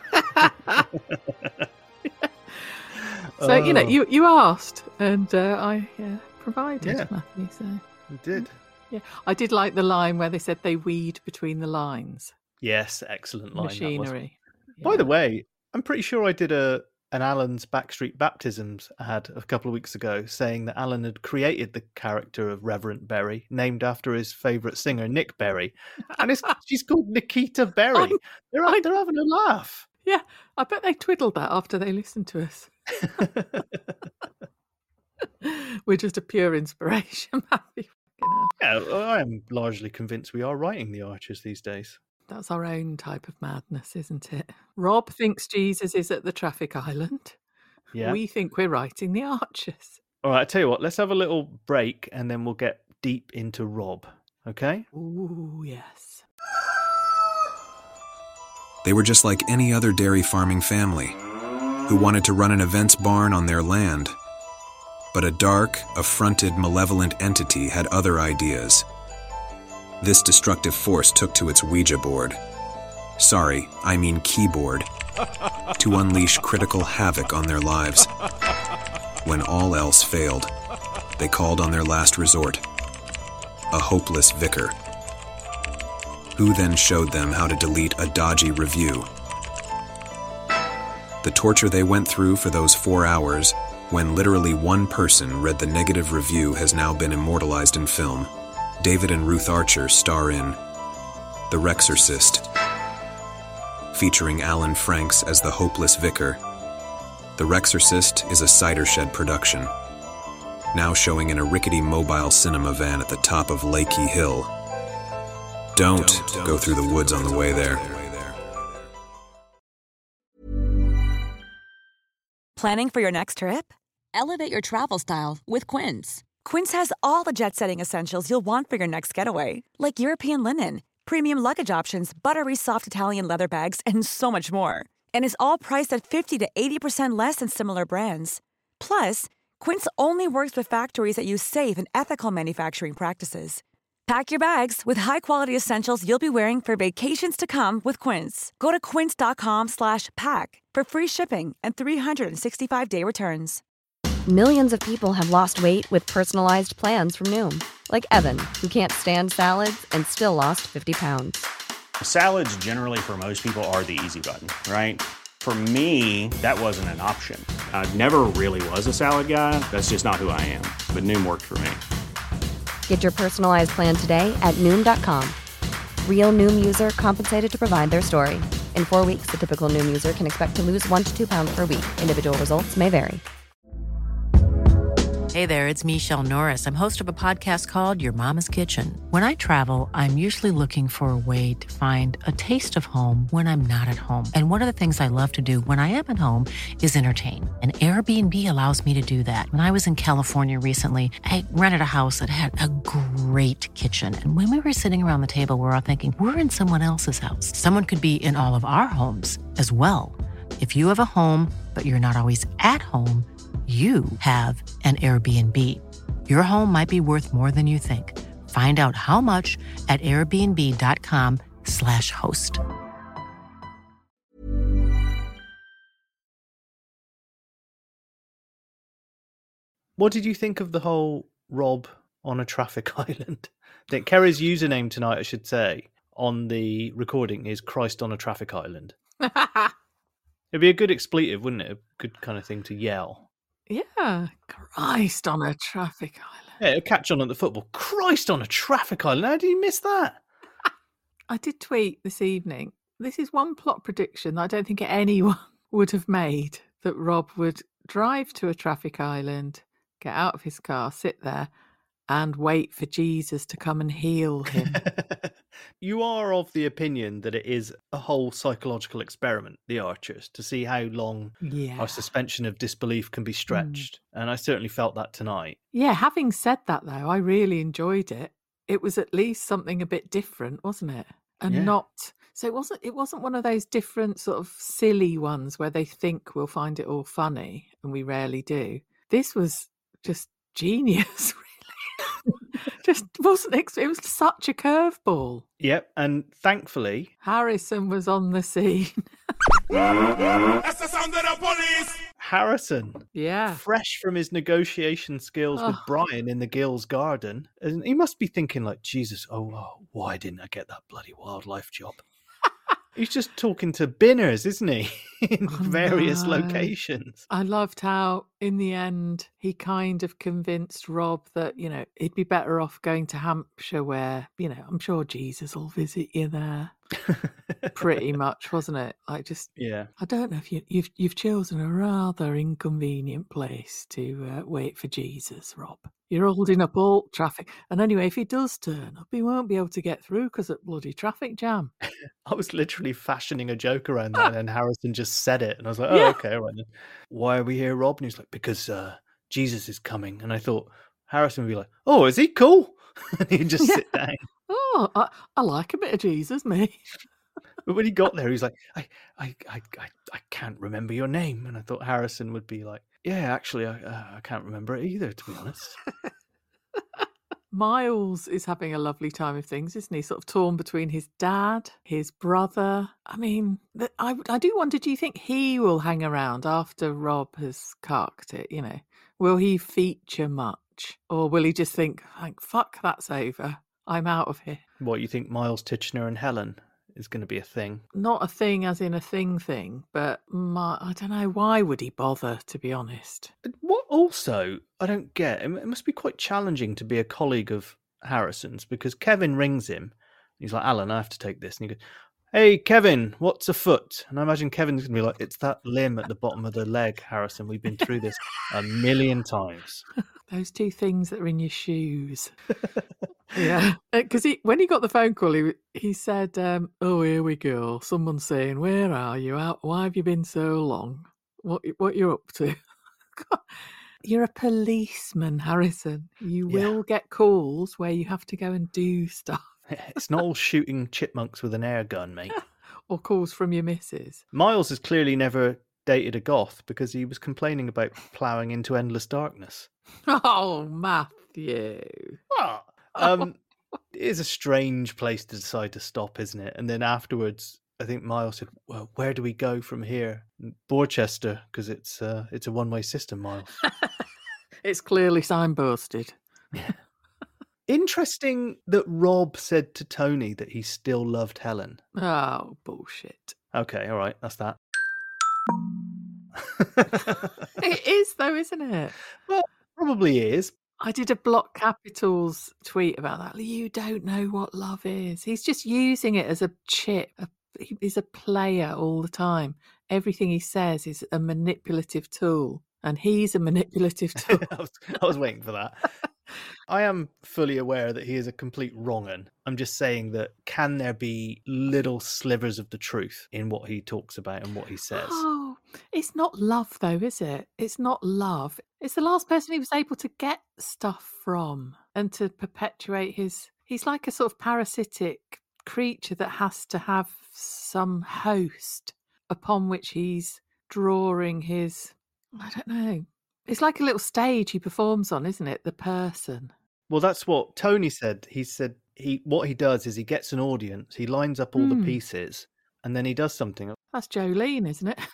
So, uh, you know, Oh. you, you asked, and uh, I yeah, provided, Yeah. Matthew. So. You did. Yeah, I did like the line where they said they weed between the lines. Yes, excellent line. that was. Machinery. By the way, I'm pretty sure I did a an Alan's Backstreet Baptisms ad a couple of weeks ago saying that Alan had created the character of Reverend Berry, named after his favourite singer, Nick Berry. And it's, she's called Nikita Berry. I, they're, I, they're having a laugh. Yeah, I bet they twiddled that after they listened to us. We're just a pure inspiration, Matthew. Yeah, I am largely convinced we are writing the Archers these days. That's our own type of madness, isn't it? Rob thinks Jesus is at the traffic island. Yeah. We think we're writing the Archers. All right, I tell you what, let's have a little break and then we'll get deep into Rob, okay? Ooh, yes. They were just like any other dairy farming family who wanted to run an events barn on their land. But a dark, affronted, malevolent entity had other ideas. This destructive force took to its Ouija board. Sorry, I mean keyboard. To unleash critical havoc on their lives. When all else failed, they called on their last resort. A hopeless vicar. Who then showed them how to delete a dodgy review. The torture they went through for those four hours, when literally one person read the negative review, has now been immortalized in film. David and Ruth Archer star in The Rexorcist, featuring Alan Franks as the hopeless vicar. The Rexorcist is a Cider Shed production, now showing in a rickety mobile cinema van at the top of Lakey Hill. Don't, don't go through the woods on the way there. Planning for your next trip? Elevate your travel style with Quince. Quince has all the jet-setting essentials you'll want for your next getaway, like European linen, premium luggage options, buttery soft Italian leather bags, and so much more. And is all priced at fifty to eighty percent less than similar brands. Plus, Quince only works with factories that use safe and ethical manufacturing practices. Pack your bags with high-quality essentials you'll be wearing for vacations to come with Quince. Go to quince.com slash pack for free shipping and three sixty-five day returns. Millions of people have lost weight with personalized plans from Noom. Like Evan, who can't stand salads and still lost fifty pounds. Salads generally for most people are the easy button, right? For me, that wasn't an option. I never really was a salad guy. That's just not who I am. But Noom worked for me. Get your personalized plan today at Noom dot com. Real Noom user compensated to provide their story. In four weeks, the typical Noom user can expect to lose one to two pounds per week. Individual results may vary. Hey there, it's Michelle Norris. I'm host of a podcast called Your Mama's Kitchen. When I travel, I'm usually looking for a way to find a taste of home when I'm not at home. And one of the things I love to do when I am at home is entertain. And Airbnb allows me to do that. When I was in California recently, I rented a house that had a great kitchen. And when we were sitting around the table, we were all thinking, we're in someone else's house. Someone could be in all of our homes as well. If you have a home, but you're not always at home, you have an Airbnb. Your home might be worth more than you think. Find out how much at airbnb.com slash host. What did you think of the whole Rob on a traffic island? That Kerry's username tonight, I should say, on the recording is Christ on a traffic island. It'd be a good expletive, wouldn't it? A good kind of thing to yell. Yeah, Christ on a traffic island. Yeah, it'll catch on at the football. Christ on a traffic island. How did you miss that? I did tweet this evening. This is one plot prediction that I don't think anyone would have made, that Rob would drive to a traffic island, get out of his car, sit there, and wait for Jesus to come and heal him. You are of the opinion that it is a whole psychological experiment, The Archers, to see how long yeah. our suspension of disbelief can be stretched. Mm. And I certainly felt that tonight. Yeah, having said that, though, I really enjoyed it. It was at least something a bit different, wasn't it? And yeah. not... So it wasn't, it wasn't one of those different sort of silly ones where they think we'll find it all funny, and we rarely do. This was just genius, just wasn't it was such a curveball. Yep, and thankfully Harrison was on the scene. That's the sound of the police. Harrison, yeah, fresh from his negotiation skills oh. with Brian in the Gills Garden, and he must be thinking like, Jesus, oh, oh why didn't I get that bloody wildlife job? He's just talking to binners, isn't he? In oh, various no. locations. I loved how, in the end, he kind of convinced Rob that, you know, he'd be better off going to Hampshire where, you know, I'm sure Jesus will visit you there. Pretty much, wasn't it? Like, just, yeah. I don't know if you, you've you've chosen a rather inconvenient place to uh, wait for Jesus, Rob. You're holding up all traffic. And anyway, if he does turn up, he won't be able to get through because of bloody traffic jam. I was literally fashioning a joke around that, and then Harrison just said it. And I was like, oh, yeah. okay, all right then. Why are we here, Rob? And he's like, because uh, Jesus is coming. And I thought Harrison would be like, oh, is he cool? And he'd just yeah. sit down. Oh, I, I like a bit of Jesus, me. But when he got there, he was like, I, I, I, I, I can't remember your name. And I thought Harrison would be like, yeah, actually, I, uh, I can't remember it either, to be honest. Miles is having a lovely time of things, isn't he? Sort of torn between his dad, his brother. I mean, I, I do wonder, do you think he will hang around after Rob has carked it, you know? Will he feature much? Or will he just think, like, fuck, that's over. I'm out of here. What, you think Miles Titchener and Helen is going to be a thing? Not a thing as in a thing thing, but my, I don't know, why would he bother, to be honest? What also, I don't get, it must be quite challenging to be a colleague of Harrison's, because Kevin rings him, and he's like, Alan, I have to take this. And he goes, hey, Kevin, what's a foot? And I imagine Kevin's going to be like, it's that limb at the bottom of the leg, Harrison. We've been through this a million times. Those two things that are in your shoes. Yeah, because he when he got the phone call, he he said, um, "Oh, here we go. Someone's saying, where are you? How, why have you been so long? What what you're up to?" You're a policeman, Harrison. You yeah. will get calls where you have to go and do stuff. It's not all shooting chipmunks with an air gun, mate. Or calls from your missus. Miles has clearly never dated a goth because he was complaining about ploughing into endless darkness. Oh, Matthew. What? Um, it is a strange place to decide to stop, isn't it? And then afterwards, I think Miles said, well, where do we go from here? Borchester, because it's uh, it's a one-way system, Miles. It's clearly signposted. Yeah. Interesting that Rob said to Tony that he still loved Helen. Oh, bullshit. Okay, all right, that's that. It is, though, isn't it? Well, probably is. I did a Block Capitals tweet about that. You don't know what love is. He's just using it as a chip. A, he's a player all the time. Everything he says is a manipulative tool, and he's a manipulative tool. I, was, I was waiting for that. I am fully aware that he is a complete wrong-un. I'm just saying that can there be little slivers of the truth in what he talks about and what he says? Oh, it's not love, though, is it? It's not love. It's the last person he was able to get stuff from and to perpetuate his... He's like a sort of parasitic creature that has to have some host upon which he's drawing his... I don't know. It's like a little stage he performs on, isn't it? The person. Well, that's what Tony said. He said he what he does is he gets an audience, he lines up all mm. the pieces, and then he does something. That's Jolene, isn't it?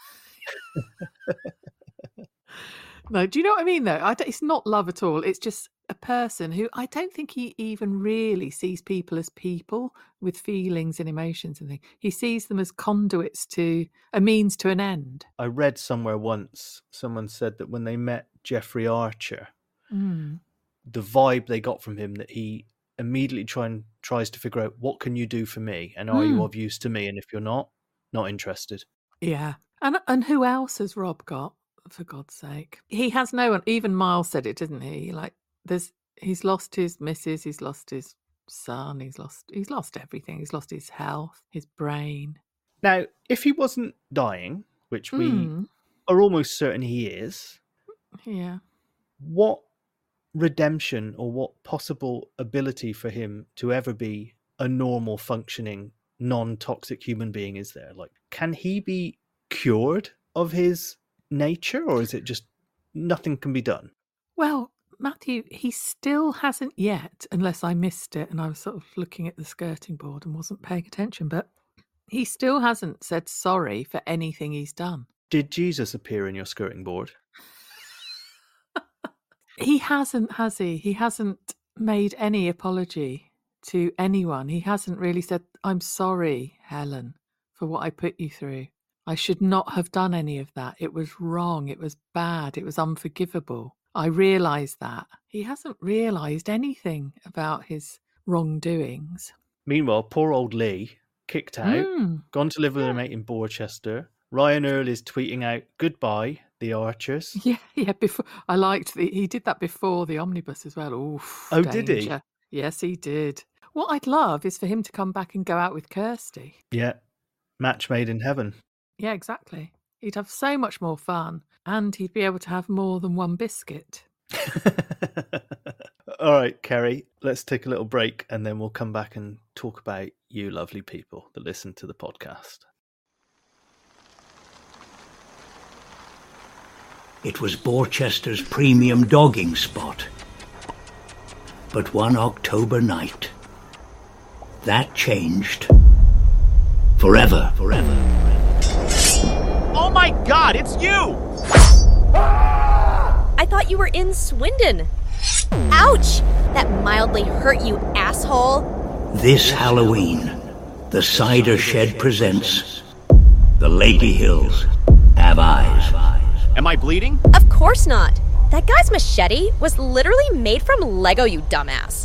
No, do you know what I mean, though? I it's not love at all. It's just a person who I don't think he even really sees people as people with feelings and emotions and things. He sees them as conduits to a means to an end. I read somewhere once, someone said that when they met Jeffrey Archer, mm. the vibe they got from him that he immediately try and tries to figure out, what can you do for me? And are mm. you of use to me? And if you're not, not interested. Yeah. And and who else has Rob got? For God's sake, he has no one. Even Miles said it, didn't he? Like, there's he's lost his missus, he's lost his son, he's lost he's lost everything. He's lost his health, his brain. Now, if he wasn't dying, which we mm. are almost certain he is, yeah, what redemption or what possible ability for him to ever be a normal, functioning, non-toxic human being is there? Like, can he be cured of his nature, or is it just nothing can be done? Well, Matthew, he still hasn't yet, unless I missed it and I was sort of looking at the skirting board and wasn't paying attention, but he still hasn't said sorry for anything he's done. Did Jesus appear in your skirting board? He hasn't, has he? He hasn't made any apology to anyone. He hasn't really said, I'm sorry, Helen, for what I put you through. I should not have done any of that. It was wrong. It was bad. It was unforgivable. I realise that. He hasn't realised anything about his wrongdoings. Meanwhile, poor old Lee, kicked out, mm. gone to live with yeah. a mate in Borchester. Ryan Earl is tweeting out, goodbye, the Archers. Yeah, yeah. Before I liked the, he did that before the omnibus as well. Oof, oh, danger. Did he? Yes, he did. What I'd love is for him to come back and go out with Kirsty. Yeah, match made in heaven. Yeah, exactly. He'd have so much more fun, and he'd be able to have more than one biscuit. All right, Kerry, let's take a little break and then we'll come back and talk about you lovely people that listen to the podcast. It was Borchester's premium dogging spot. But one October night, that changed. Forever, forever. Oh my God, it's you! I thought you were in Swindon. Ouch! That mildly hurt you, asshole. This Halloween, the Cider Shed presents The Lady Hills Have Eyes. Am I bleeding? Of course not. That guy's machete was literally made from Lego, you dumbass.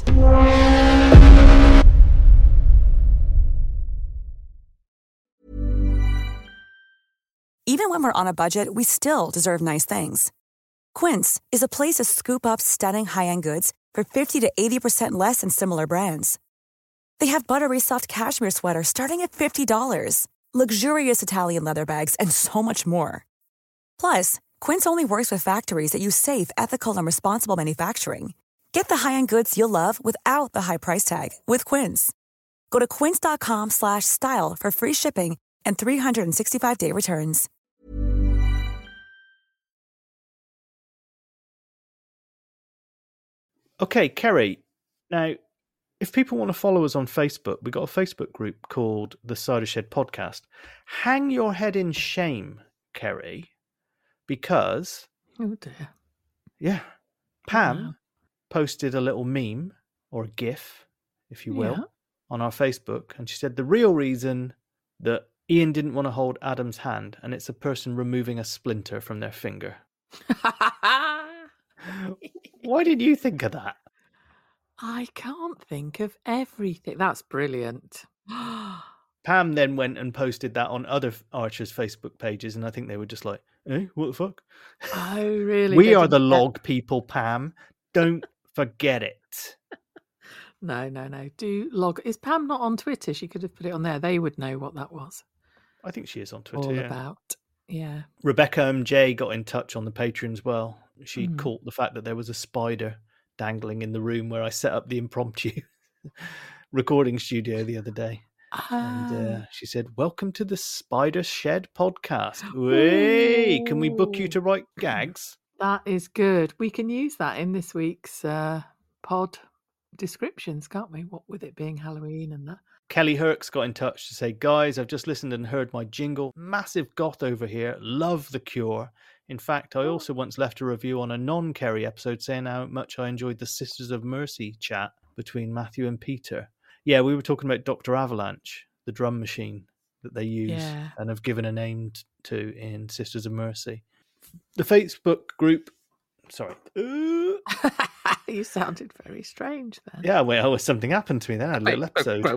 Even when we're on a budget, we still deserve nice things. Quince is a place to scoop up stunning high-end goods for fifty to eighty percent less than similar brands. They have buttery soft cashmere sweaters starting at fifty dollars, luxurious Italian leather bags, and so much more. Plus, Quince only works with factories that use safe, ethical, and responsible manufacturing. Get the high-end goods you'll love without the high price tag with Quince. Go to quince.com slash style for free shipping and three sixty-five day returns. Okay, Kerry. Now, if people want to follow us on Facebook, we've got a Facebook group called the Cider Shed Podcast. Hang your head in shame, Kerry, because... Oh, dear. Yeah. Pam Wow. posted a little meme or a GIF, if you will, Yeah. on our Facebook. And she said the real reason that Ian didn't want to hold Adam's hand, and it's a person removing a splinter from their finger. Why did you think of that? I can't think of everything. That's brilliant. Pam then went and posted that on other Archers' Facebook pages, and I think they were just like, eh, what the fuck? Oh, really? We They are the didn't get- log people, Pam. Don't forget it. No, no, no. Do log. Is Pam not on Twitter? She could have put it on there. They would know what that was I think she is on Twitter. all yeah. about. Yeah. Rebecca M J got in touch on the Patreon as well. She Mm. caught the fact that there was a spider dangling in the room where I set up the impromptu recording studio the other day. And uh, Ah. she said, welcome to the Spider Shed podcast. Way, can we book you to write gags? That is good. We can use that in this week's uh, pod descriptions, can't we? What with it being Halloween and that. Kelly Herks got in touch to say, guys, I've just listened and heard my jingle. Massive goth over here. Love The Cure. In fact, I also once left a review on a non-Kerry episode saying how much I enjoyed the Sisters of Mercy chat between Matthew and Peter. Yeah, we were talking about Doctor Avalanche, the drum machine that they use Yeah. and have given a name t- to in Sisters of Mercy. The Facebook group, sorry. Uh, You sounded very strange then. yeah, well, something happened to me then. I had a little episode.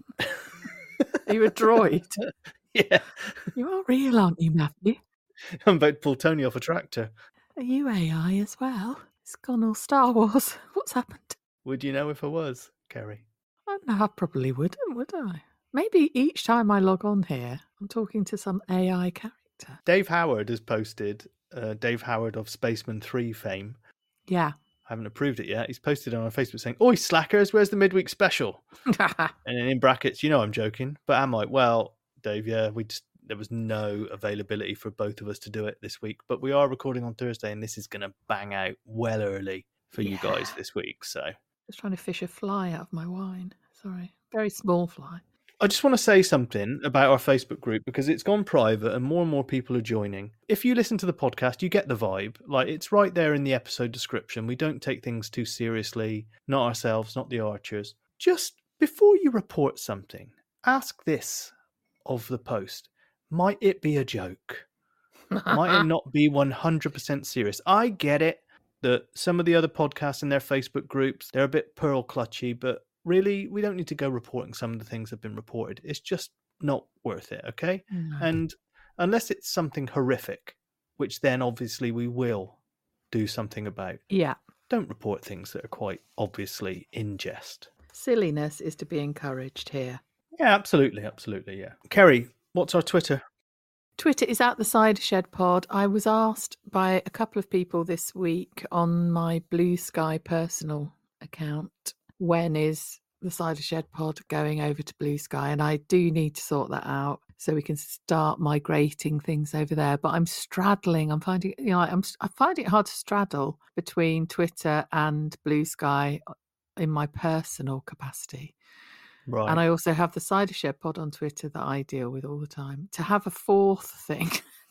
Are you a droid? Yeah. You are real, aren't you, Matthew? I'm about to pull Tony off a tractor. Are you A I as well? It's gone all Star Wars. What's happened? Would you know if I was, Kerry? I don't know, I probably wouldn't, would I? Maybe each time I log on here, I'm talking to some A I character. Dave Howard has posted, uh, Dave Howard of Spaceman three fame. Yeah. I haven't approved it yet. He's posted on our Facebook saying, oi, slackers, where's the midweek special? And then in brackets, you know I'm joking, but am I? Well, Dave, yeah, we just there was no availability for both of us to do it this week, but we are recording on Thursday, and this is going to bang out well early for you Yeah. guys this week. So Just trying to fish a fly out of my wine. Sorry. Very small fly. I just want to say something about our Facebook group because it's gone private and more and more people are joining. If you listen to the podcast, you get the vibe. Like, it's right there in the episode description. We don't take things too seriously, not ourselves, not the Archers. Just before you report something, ask this of the post. Might it be a joke? Might it not be one hundred percent serious? I get it that some of the other podcasts in their Facebook groups, they're a bit pearl clutchy, but really, we don't need to go reporting some of the things that have been reported. It's just not worth it, okay? No. And unless it's something horrific, which then obviously we will do something about, Yeah. don't report things that are quite obviously in jest. Silliness is to be encouraged here. Yeah, absolutely, absolutely, yeah. Kerry, what's our Twitter? Twitter is at the Cider Shed Pod. I was asked by a couple of people this week on my Blue Sky personal account, when is the Cider Shed Pod going over to Blue Sky? And I do need to sort that out so we can start migrating things over there. But I'm straddling. I'm finding, you know, I'm I find it hard to straddle between Twitter and Blue Sky in my personal capacity. Right. And I also have the Cider Shed Pod on Twitter that I deal with all the time. To have a fourth thing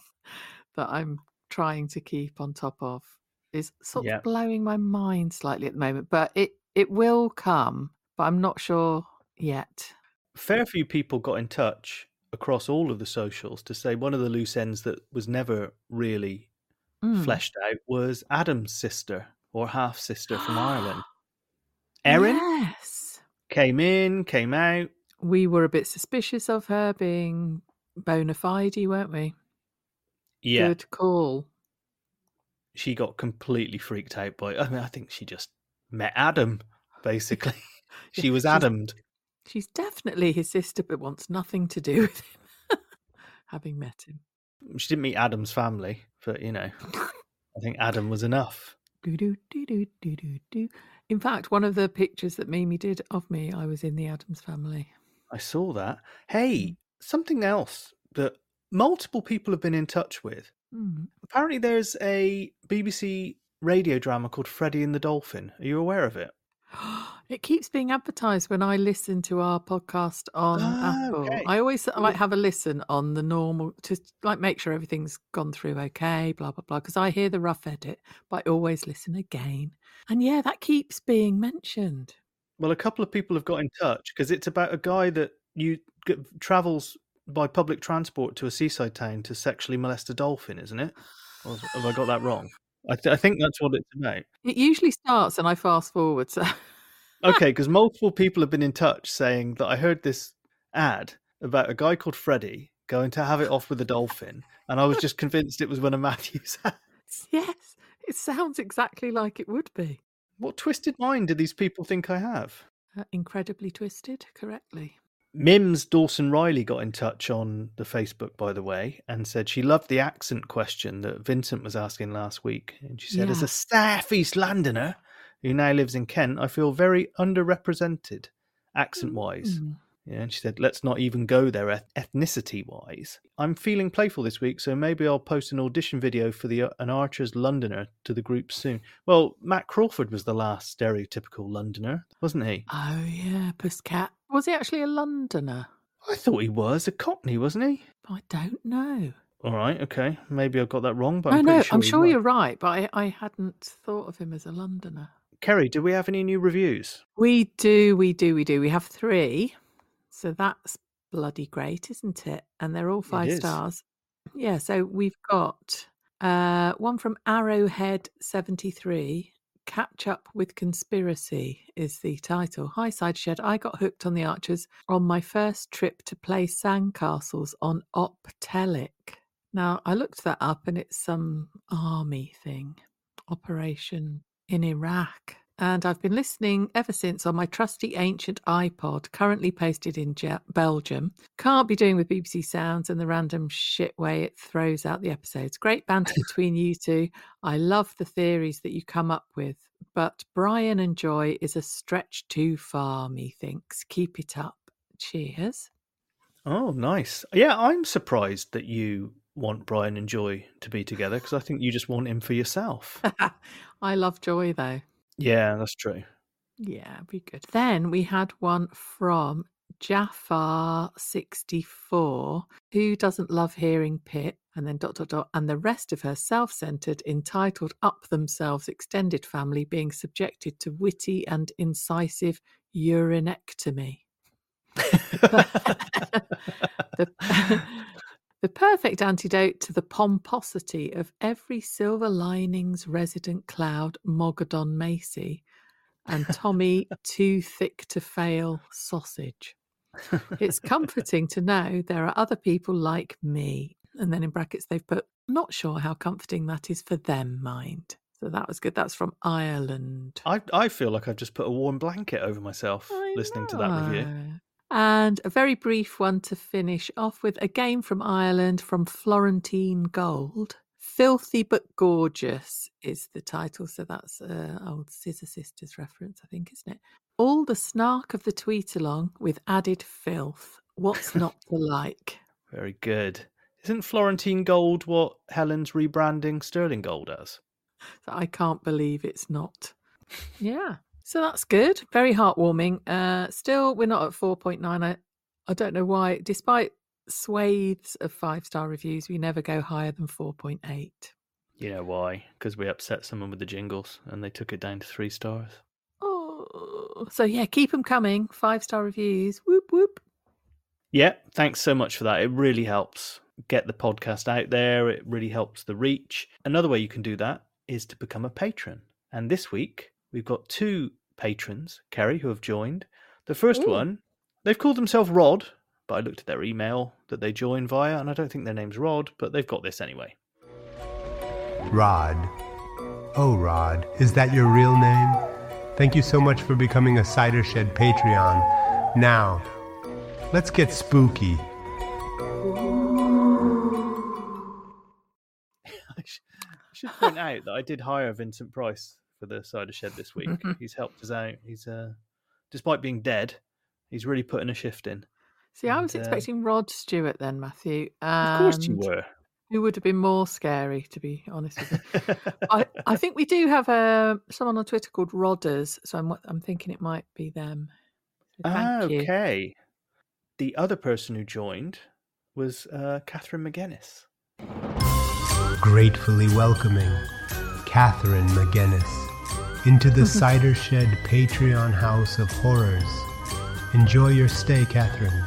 that I'm trying to keep on top of is sort Yeah. of blowing my mind slightly at the moment. But it, it will come, but I'm not sure yet. Fair few people got in touch across all of the socials to say one of the loose ends that was never really Mm. fleshed out was Adam's sister or half sister from Ireland. Erin Yes. came in, came out. We were a bit suspicious of her being bona fide, weren't we? Yeah, Good call. she got completely freaked out by. I mean, I think she just met Adam. Basically, she was she's- Adamed. She's definitely his sister, but wants nothing to do with him, having met him. She didn't meet Adam's family, but you know, I think Adam was enough. Do, do, do, do, do, do, do. In fact, one of the pictures that Mimi did of me, I was in the Addams family. I saw that. Hey, something else that multiple people have been in touch with. Mm. Apparently, there's a B B C radio drama called Freddie and the Dolphin. Are you aware of it? It keeps being advertised when I listen to our podcast on Ah, Apple. okay. I always like have a listen on the normal to like make sure everything's gone through okay, blah blah blah. Because I hear the rough edit, but I always listen again. And yeah, that keeps being mentioned. Well, a couple of people have got in touch because it's about a guy that you g- travels by public transport to a seaside town to sexually molest a dolphin, isn't it? Or have I got that wrong? I, th- I think that's what it's about. It usually starts and I fast forward. So. Okay, because multiple people have been in touch saying that I heard this ad about a guy called Freddie going to have it off with a dolphin, and I was just convinced it was one of Matthew's ads. Yes, it sounds exactly like it would be. What twisted mind do these people think I have? Uh, incredibly twisted, correctly. Mims Dawson Riley got in touch on the Facebook, by the way, and said she loved the accent question that Vincent was asking last week. And she said, Yeah. as a South East Londoner who now lives in Kent, I feel very underrepresented accent-wise. Mm. Yeah, and she said, let's not even go there eth- ethnicity-wise. I'm feeling playful this week, so maybe I'll post an audition video for the uh, an Archer's Londoner to the group soon. Well, Matt Crawford was the last stereotypical Londoner, wasn't he? Oh, yeah, Pusscat. Was he actually a Londoner? I thought he was a Cockney, wasn't he? I don't know. All right, okay. Maybe I got that wrong, but No, I'm no, pretty sure I'm he sure was. you're right, but I, I hadn't thought of him as a Londoner. Kerry, do we have any new reviews? We do, we do, we do. We have three. So that's bloody great, isn't it? And they're all five is. stars. Yeah, so we've got uh, one from Arrowhead seventy-three. Catch Up with Conspiracy is the title. Hi, Side Shed. I got hooked on the Archers on my first trip to play sandcastles on Optelic. Now, I looked that up and it's some army thing, operation in Iraq. And I've been listening ever since on my trusty ancient iPod, currently posted in Je- Belgium. Can't be doing with B B C Sounds and the random shit way it throws out the episodes. Great banter between you two. I love the theories that you come up with. But Brian and Joy is a stretch too far, methinks. Keep it up. Cheers. Oh, nice. Yeah, I'm surprised that you want Brian and Joy to be together because I think you just want him for yourself. I love Joy, though. Yeah, that's true. Yeah, be good. Then we had one from Jafar sixty-four, who doesn't love hearing Pip, and then dot, dot, dot, and the rest of her self-centered, entitled Up Themselves extended family being subjected to witty and incisive urinectomy. the, the perfect antidote to the pomposity of every Silver Linings resident cloud, Mogadon Macy, and Tommy Too Thick to Fail sausage. It's comforting to know there are other people like me. And then in brackets they've put, not sure how comforting that is for them, mind. So that was good. That's from Ireland. I I feel like I've just put a warm blanket over myself I listening to that review. know. And a very brief one to finish off with, again from Ireland, from Florentine Gold. Filthy but Gorgeous is the title. So that's an old Scissor Sisters reference, I think, isn't it? All the snark of the tweet along with added filth. What's not to like? Very good. Isn't Florentine Gold what Helen's rebranding Sterling Gold as? So I can't believe it's not. Yeah. So that's good. Very heartwarming. Uh, still, we're not at four point nine. I, I don't know why. Despite swathes of five-star reviews, we never go higher than four point eight. You know why? Because we upset someone with the jingles and they took it down to three stars. Oh, so yeah, keep them coming. Five-star reviews. Whoop, whoop. Yeah, thanks so much for that. It really helps get the podcast out there. It really helps the reach. Another way you can do that is to become a patron. And this week, we've got two patrons, Kerry, who have joined. The first Ooh. one, they've called themselves Rod, but I looked at their email that they joined via, and I don't think their name's Rod, but they've got this anyway. Rod. Oh, Rod, is that your real name? Thank you so much for becoming a Cider Shed Patreon. Now, let's get spooky. I should point out that I did hire Vincent Price for the Cider Shed this week. He's helped us out. He's, uh, despite being dead, he's really putting a shift in. See, I was And, uh, expecting Rod Stewart then, Matthew. Of course you and were. Who would have been more scary, to be honest with you. I, I think we do have a, someone on Twitter called Rodders, so I'm, I'm thinking it might be them. So thank Ah, you. okay. The other person who joined was uh, Catherine McGuinness. Gratefully welcoming, Catherine McGuinness. into the Cider Shed Patreon House of Horrors. Enjoy your stay, Catherine.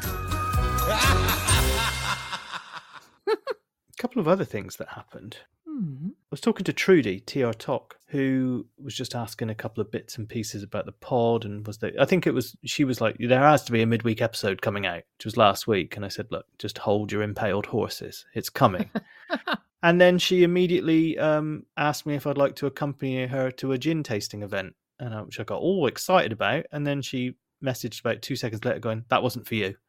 A couple of other things that happened. Hmm. I was talking to Trudy, T R Talk, who was just asking a couple of bits and pieces about the pod, and was there, I think it was, she was like, there has to be a midweek episode coming out, which was last week. And I said, look, just hold your impaled horses. It's coming. And then she immediately um, asked me if I'd like to accompany her to a gin tasting event, and I, which I got all excited about. And then she messaged about two seconds later going, that wasn't for you.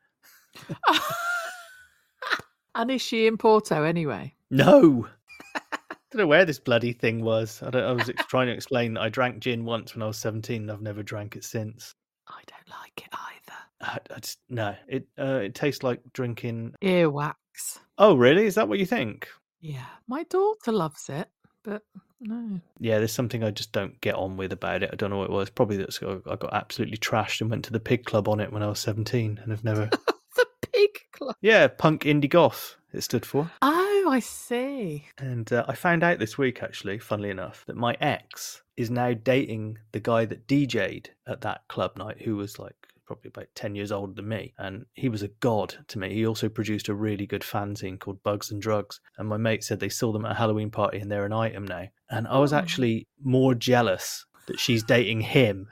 And is she in Porto anyway? No. I don't know where this bloody thing was. I, don't, I was ex- trying to explain that I drank gin once when I was seventeen and I've never drank it since. I don't like it either. I, I just, no, it uh, it tastes like drinking... Earwax. Oh, really? Is that what you think? Yeah. My daughter loves it, but no. Yeah, there's something I just don't get on with about it. I don't know what it was. Probably that I got absolutely trashed and went to the pig club on it when I was seventeen and have never... The pig club? Yeah, punk indie goth it stood for. Oh, I see. And uh, I found out this week, actually, funnily enough, that my ex is now dating the guy that D J'd at that club night, who was like probably about ten years older than me. And he was a god to me. He also produced a really good fanzine called Bugs and Drugs. And my mate said they saw them at a Halloween party and they're an item now. And I was actually more jealous that she's dating him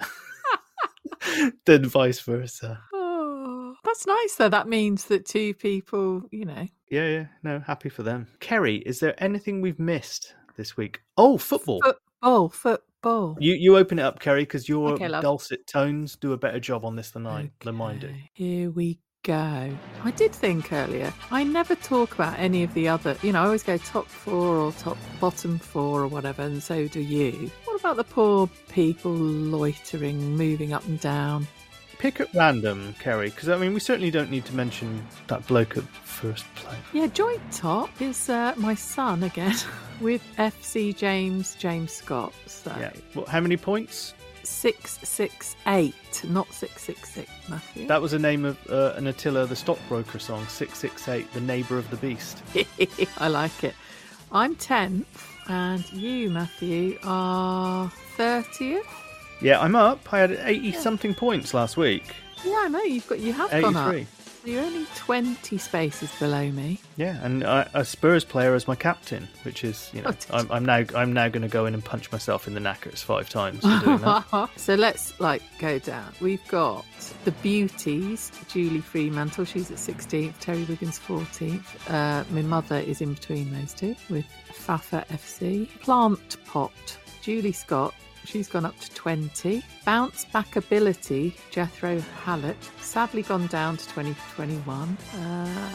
than vice versa. Oh, that's nice, though. That means that two people, you know. Yeah, yeah. No, happy for them. Kerry, is there anything we've missed this week? Oh, football. Football, football. You you open it up, Kerry, because your Okay, love. dulcet tones do a better job on this than I than mine do. Here we go. I did think earlier, I never talk about any of the other, you know, I always go top four or top bottom four or whatever, and so do you. What about the poor people loitering, moving up and down? Pick at random, Kerry, because I mean, we certainly don't need to mention that bloke at first place. Yeah, joint top is uh, my son again with F C James, James Scott. So Yeah. Well, how many points? six six eight, not six six six, Matthew. That was the name of uh, an Attila the Stockbroker song, six six eight, The Neighbour of the Beast. I like it. I'm tenth, and you, Matthew, are thirtieth. Yeah, I'm up. I had eighty-something points last week. Yeah, I know, you've got, you have gone up. eighty-three. So you're only twenty spaces below me. Yeah, and I, a Spurs player as my captain, which is, you know, Oh, I'm, I'm now I'm now going to go in and punch myself in the knackers five times for doing that. So let's like go down. We've got the Beauties, Julie Fremantle, she's at sixteenth, Terry Wiggins fourteenth. Uh, my mother is in between those two with Fafa F C. Plant Pot, Julie Scott, she's gone up to twenty. Bounce Back Ability, Jethro Hallett, sadly gone down to twenty twenty-one. Uh,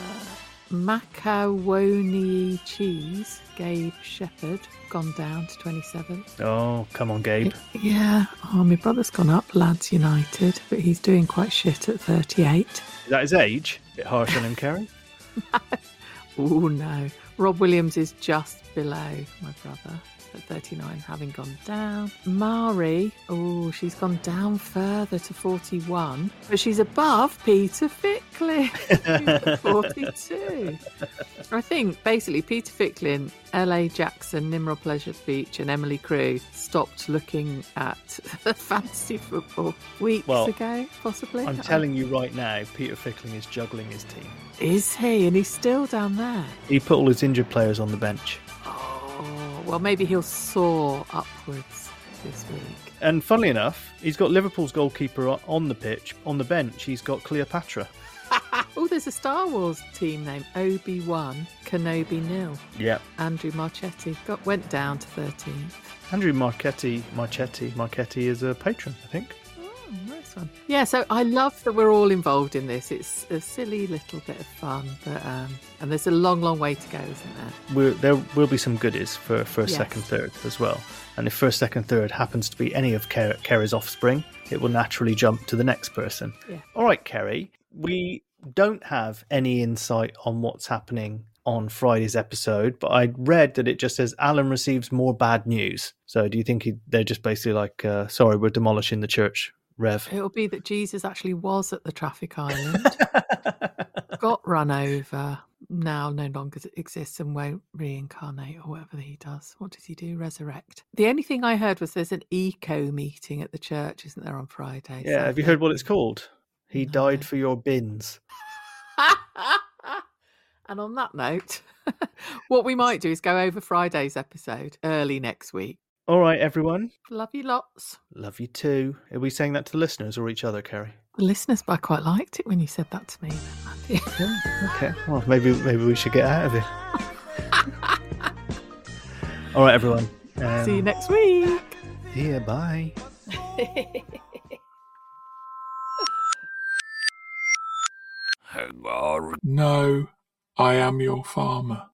Macaroni Cheese, Gabe Shepherd, gone down to twenty-seven. Oh, come on, Gabe. Yeah, oh, my brother's gone up, Lads United, but he's doing quite shit at thirty-eight. Is that his age? Bit harsh on him, Kerry. Oh no, Rob Williams is just below my brother at thirty-nine, having gone down. Mari, oh, she's gone down further to forty-one, but she's above Peter Ficklin, who's at forty-two. I think basically Peter Ficklin, L A Jackson, Nimrod Pleasure Beach, and Emily Crew stopped looking at fantasy football weeks Well, ago, possibly. I'm telling you right now, Peter Fickling is juggling his team. Is he? And he's still down there. He put all his injured players on the bench. Oh, well, maybe he'll soar upwards this week. And funnily enough, he's got Liverpool's goalkeeper on the pitch. On the bench, he's got Cleopatra. Oh, there's a Star Wars team named Obi-Wan Kenobi Nil. Yeah. Andrew Marchetti got went down to thirteenth. Andrew Marchetti, Marchetti, Marchetti is a patron, I think. Oh, nice one. Yeah, so I love that we're all involved in this. It's a silly little bit of fun, but um, and there's a long, long way to go, isn't there? We're, there will be some goodies for first, Yes. second, third as well. And if first, second, third happens to be any of Ker- Kerry's offspring, it will naturally jump to the next person. Yeah. All right, Kerry, we don't have any insight on what's happening on Friday's episode, but I read that it just says Alan receives more bad news. So do you think he, they're just basically like, uh, sorry, we're demolishing the church, Rev? It'll be that Jesus actually was at the traffic island, got run over now no longer exists and won't reincarnate or whatever he does. What does he do? Resurrect. The only thing I heard was there's an eco meeting at the church, isn't there, on Friday? Yeah, so have you heard what it's called? He no. died for your bins. And on that note, what we might do is go over Friday's episode early next week. All right, everyone. Love you lots. Love you too. Are we saying that to the listeners or each other, Kerry? The listeners, but I quite liked it when you said that to me, Matthew. Yeah, okay. Well, maybe maybe we should get out of it. All right, everyone. Um, See you next week. See ya. Bye. No, I am your farmer.